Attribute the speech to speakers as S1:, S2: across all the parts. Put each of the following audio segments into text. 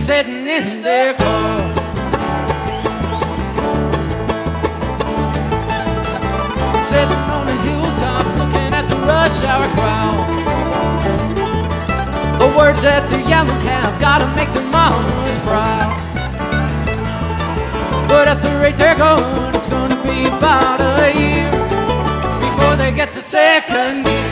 S1: sitting in their car. Sitting on a hilltop looking at the rush hour crowd. The words that they're yelling have gotta make their mamas proud. But at the rate they're going, it's gonna be about a year before they get to second gear.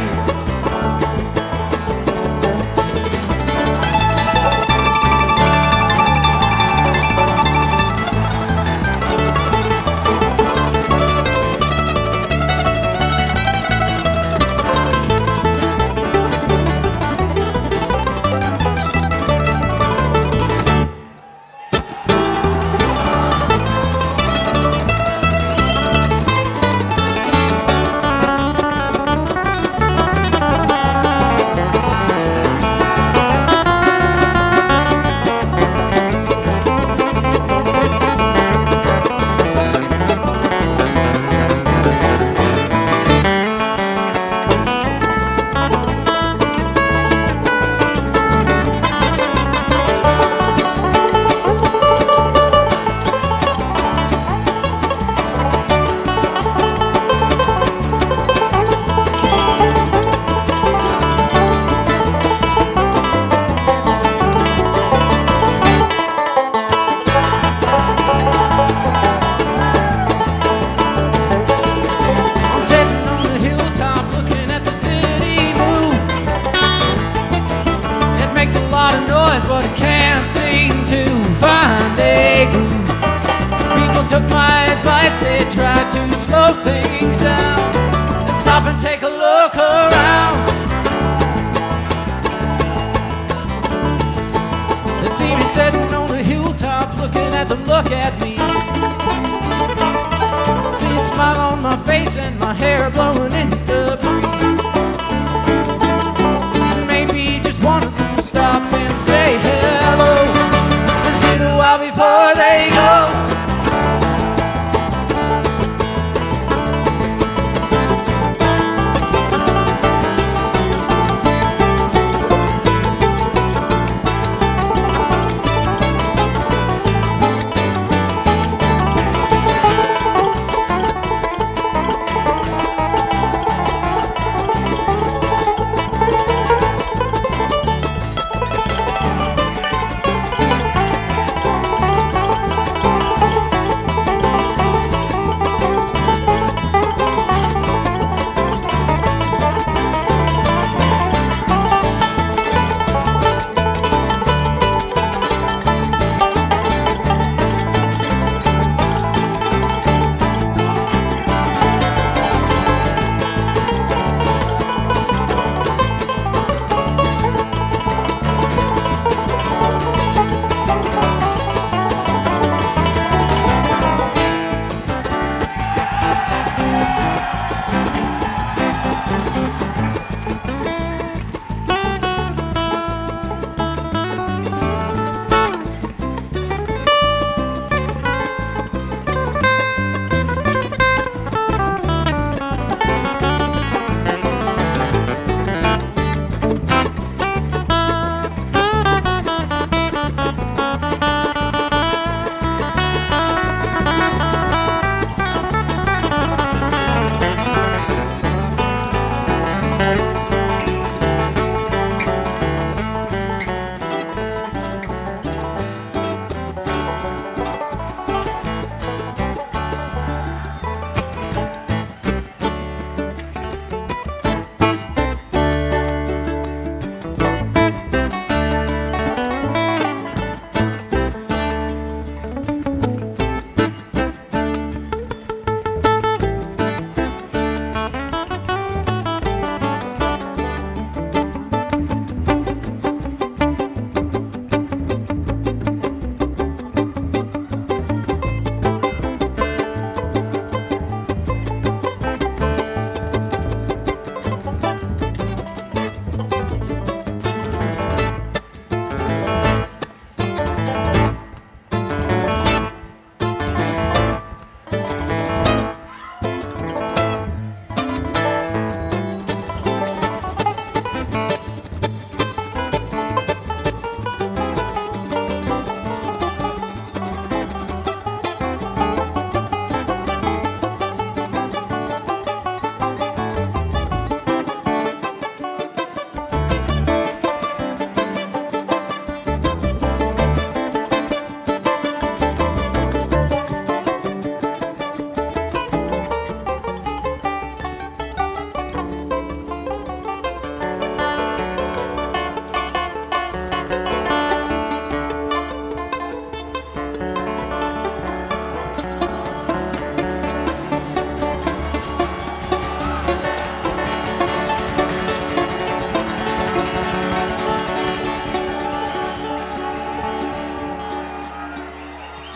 S1: But I can't seem to find a groove. People took my advice, they tried to slow things down and stop and take a look around. They see me sitting on the hilltop looking at them look at me. See a smile on my face and my hair blowing in the breeze. Maybe just one of them stop and say, hey.